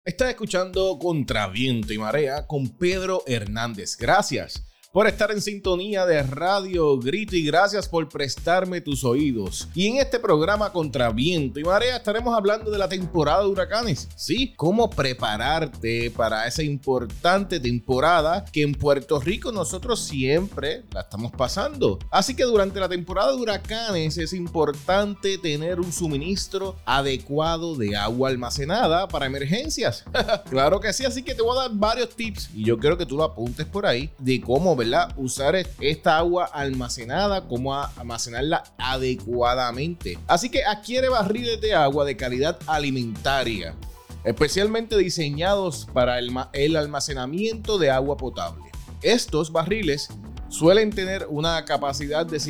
Estás escuchando Contra Viento y Marea con Pedro Hernández. Gracias por estar en sintonía de Radio Grito y gracias por prestarme tus oídos. Y en este programa Contra Viento y Marea estaremos hablando de la temporada de huracanes. Sí, cómo prepararte para esa importante temporada que en Puerto Rico nosotros siempre la estamos pasando. Así que durante la temporada de huracanes es importante tener un suministro adecuado de agua almacenada para emergencias. Claro que sí, así que te voy a dar varios tips y yo quiero que tú lo apuntes por ahí de cómo, ¿verdad?, usar esta agua almacenada, cómo almacenarla adecuadamente. Así que adquiere barriles de agua de calidad alimentaria, especialmente diseñados para el almacenamiento de agua potable. Estos barriles suelen tener una capacidad de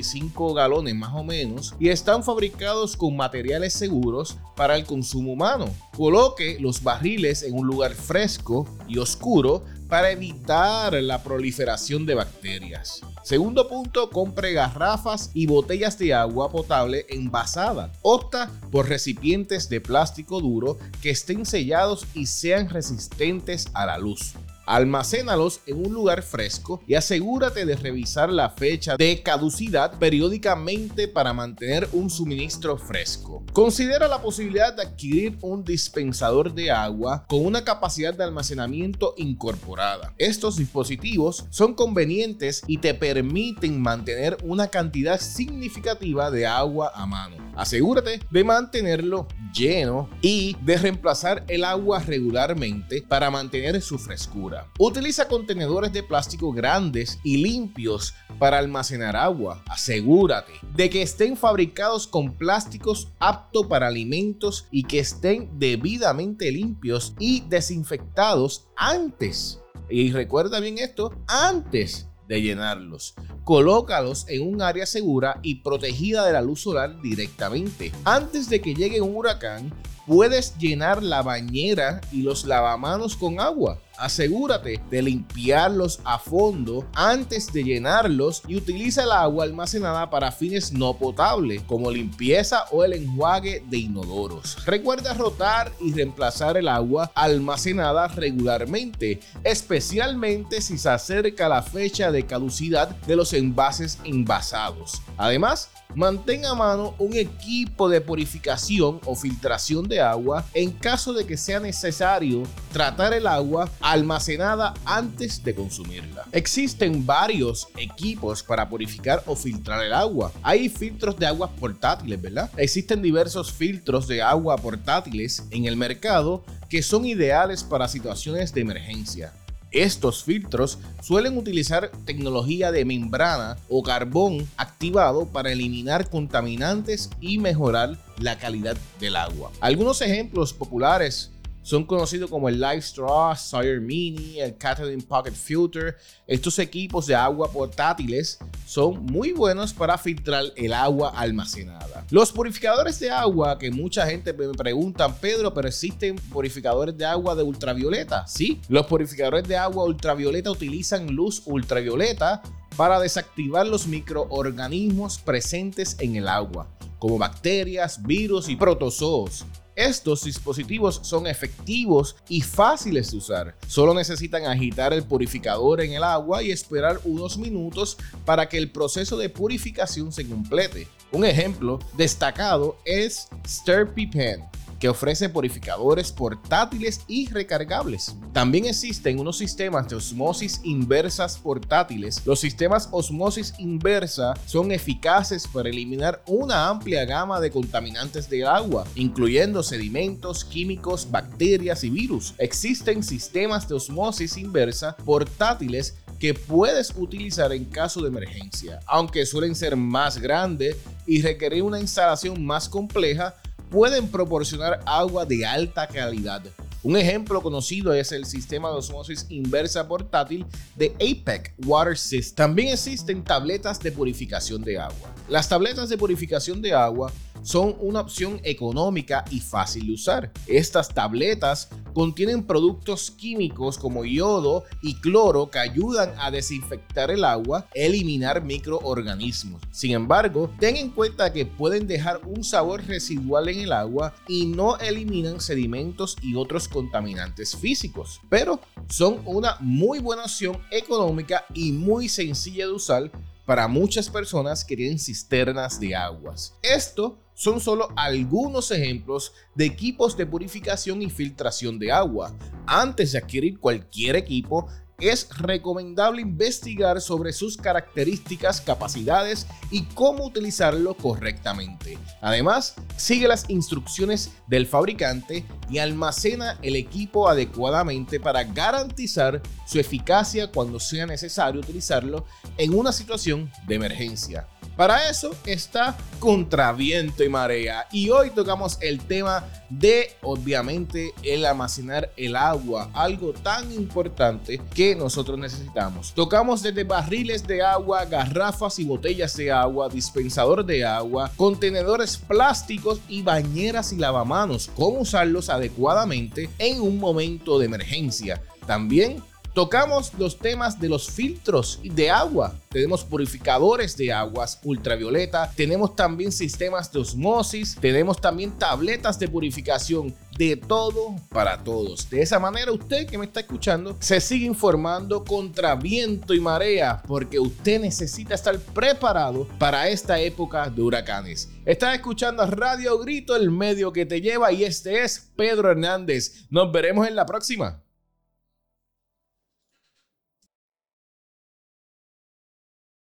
55 galones más o menos y están fabricados con materiales seguros para el consumo humano. Coloque los barriles en un lugar fresco y oscuro para evitar la proliferación de bacterias. Segundo punto, compre garrafas y botellas de agua potable envasada. Opta por recipientes de plástico duro que estén sellados y sean resistentes a la luz. Almacénalos en un lugar fresco y asegúrate de revisar la fecha de caducidad periódicamente para mantener un suministro fresco. Considera la posibilidad de adquirir un dispensador de agua con una capacidad de almacenamiento incorporada. Estos dispositivos son convenientes y te permiten mantener una cantidad significativa de agua a mano. Asegúrate de mantenerlo lleno y de reemplazar el agua regularmente para mantener su frescura. Utiliza contenedores de plástico grandes y limpios para almacenar agua. Asegúrate de que estén fabricados con plásticos aptos para alimentos y que estén debidamente limpios y desinfectados antes. Y recuerda bien esto, antes de llenarlos. Colócalos en un área segura y protegida de la luz solar directamente. Antes de que llegue un huracán, puedes llenar la bañera y los lavamanos con agua. Asegúrate de limpiarlos a fondo antes de llenarlos y utiliza el agua almacenada para fines no potables, como limpieza o el enjuague de inodoros. Recuerda rotar y reemplazar el agua almacenada regularmente, especialmente si se acerca la fecha de caducidad de los envases envasados. Además, mantén a mano un equipo de purificación o filtración de agua en caso de que sea necesario tratar el agua almacenada antes de consumirla. Existen varios equipos para purificar o filtrar el agua. Hay filtros de agua portátiles, ¿verdad? Existen diversos filtros de agua portátiles en el mercado que son ideales para situaciones de emergencia. Estos filtros suelen utilizar tecnología de membrana o carbón activado para eliminar contaminantes y mejorar la calidad del agua. Algunos ejemplos populares son conocidos como el Live Straw, Sawyer Mini, el Catalin Pocket Filter. Estos equipos de agua portátiles son muy buenos para filtrar el agua almacenada. Los purificadores de agua, que mucha gente me pregunta, Pedro, ¿pero existen purificadores de agua de ultravioleta? Sí, los purificadores de agua ultravioleta utilizan luz ultravioleta para desactivar los microorganismos presentes en el agua, como bacterias, virus y protozoos. Estos dispositivos son efectivos y fáciles de usar. Solo necesitan agitar el purificador en el agua y esperar unos minutos para que el proceso de purificación se complete. Un ejemplo destacado es StirPen, que ofrece purificadores portátiles y recargables. También existen unos sistemas de osmosis inversas portátiles. Los sistemas osmosis inversa son eficaces para eliminar una amplia gama de contaminantes del agua, incluyendo sedimentos, químicos, bacterias y virus. Existen sistemas de osmosis inversa portátiles que puedes utilizar en caso de emergencia, aunque suelen ser más grandes y requerir una instalación más compleja. Pueden proporcionar agua de alta calidad. Un ejemplo conocido es el sistema de osmosis inversa portátil de APEC Water System. También existen tabletas de purificación de agua. Las tabletas de purificación de agua son una opción económica y fácil de usar. Estas tabletas contienen productos químicos como yodo y cloro que ayudan a desinfectar el agua, eliminar microorganismos. Sin embargo, ten en cuenta que pueden dejar un sabor residual en el agua y no eliminan sedimentos y otros contaminantes físicos, pero son una muy buena opción económica y muy sencilla de usar para muchas personas que tienen cisternas de aguas. Esto son solo algunos ejemplos de equipos de purificación y filtración de agua. Antes de adquirir cualquier equipo, es recomendable investigar sobre sus características, capacidades y cómo utilizarlo correctamente. Además, sigue las instrucciones del fabricante y almacena el equipo adecuadamente para garantizar su eficacia cuando sea necesario utilizarlo en una situación de emergencia. Para eso está Contra Viento y Marea, y hoy tocamos el tema de, obviamente, el almacenar el agua, algo tan importante que nosotros necesitamos. Tocamos desde barriles de agua, garrafas y botellas de agua, dispensador de agua, contenedores plásticos y bañeras y lavamanos, cómo usarlos adecuadamente en un momento de emergencia. También tocamos los temas de los filtros de agua. Tenemos purificadores de aguas ultravioleta, tenemos también sistemas de osmosis, tenemos también tabletas de purificación, de todo para todos. De esa manera, usted que me está escuchando se sigue informando contra viento y marea, porque usted necesita estar preparado para esta época de huracanes. Estás escuchando a Radio Grito, el medio que te lleva, y este es Pedro Hernández. Nos veremos en la próxima.